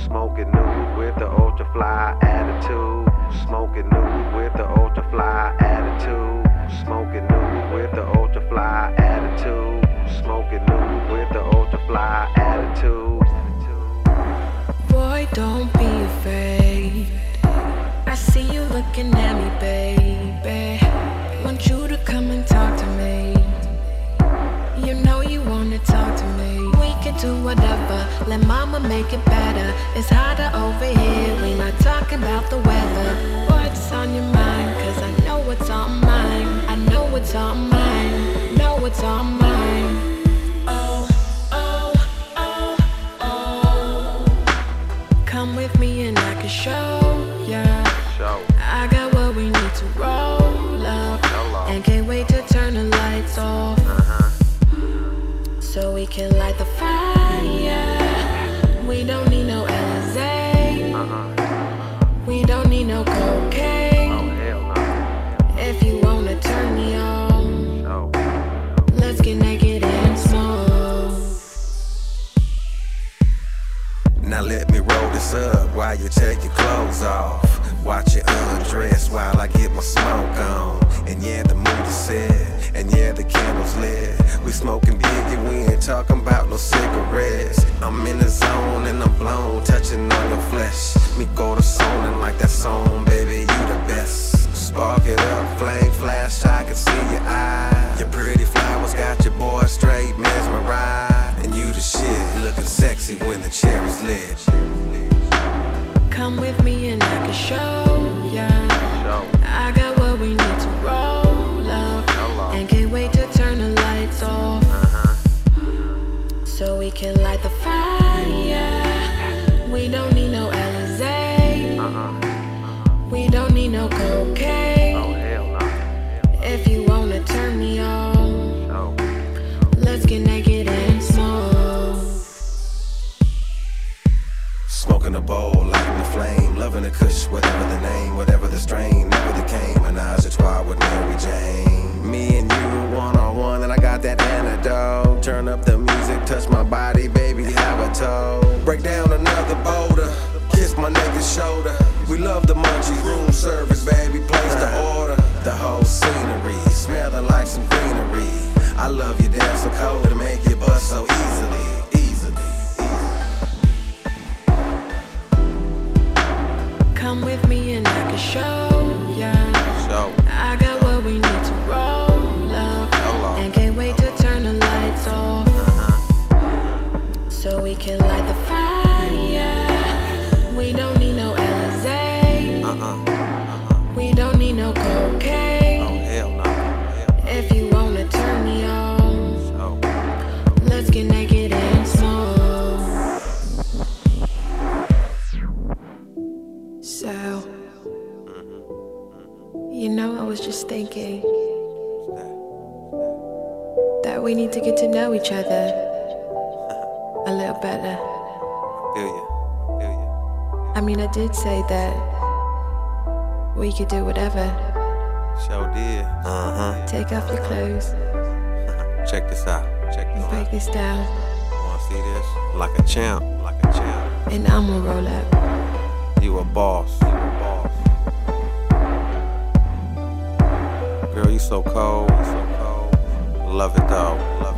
Smoking new with the ultra fly attitude. Smoking new with the ultra fly attitude. Smoking new with the ultra fly attitude. Smoking new with the ultra fly attitude. Boy, don't be afraid. I see you looking at me, baby. Want you to come and talk to me. You know you wanna talk to me. We can do whatever, let mama make it better. It's hotter over here, we not talking about the weather. What's on your mind? Cause I know what's on mine. I know what's on mine. Know what's on mine. Come with me and I can show ya. I got what we need to roll up. And can't wait to turn the lights off. So we can light the fire. We don't need no Alizé. We don't need no cocaine. If you wanna turn me on, let's get naked and smoke. Now let me roll this up while you take your clothes off. Watch you undress while I get my smoke on. And yeah, the mood is set, and yeah, the candles lit. We smoking biggie, we ain't talking about no cigarettes. I'm in the zone and I'm blown, touching on your flesh. Me go to zoning like that song, baby, you the best. Spark it up, flame flash, I can see your eyes. Your pretty flowers got your boy straight mesmerized. And you the shit, looking sexy when the cherry's lit. Come with me and I can show ya. I got what we need to roll up. And can't wait to turn the lights off. So we can light the fire. We don't need no Alizé. We don't need no cocaine. If you wanna turn me on, let's get naked and smoke. Smoking a bowl, lighting the flame, loving the kush, whatever the name, whatever the strain, never the came. Menage a trois with Mary Jane. Me and you one-on-one, and I got that antidote. Turn up the music, touch my body, baby, have a toe. Break down another boulder, kiss my nigga's shoulder. We love the munchies, room service, baby, place the order. The whole scenery, smelling like some greenery. I love you down so cold to make you bust so easily. Come with me and I can show ya. I got what we need to roll up. And can't wait to turn the lights off. So we can light the fire. We don't need no Alizé. We don't need no cocaine. If you wanna turn me on, let's get naked and smoke. So, you know, I was just thinking that we need to get to know each other a little better. Feel you. I mean, I did say that we could do whatever. Sure did. Take off your clothes. Check this out. Break this down. Wanna see this? Like a champ. And I'ma roll up. You a boss. Girl, you so cold. Love it though.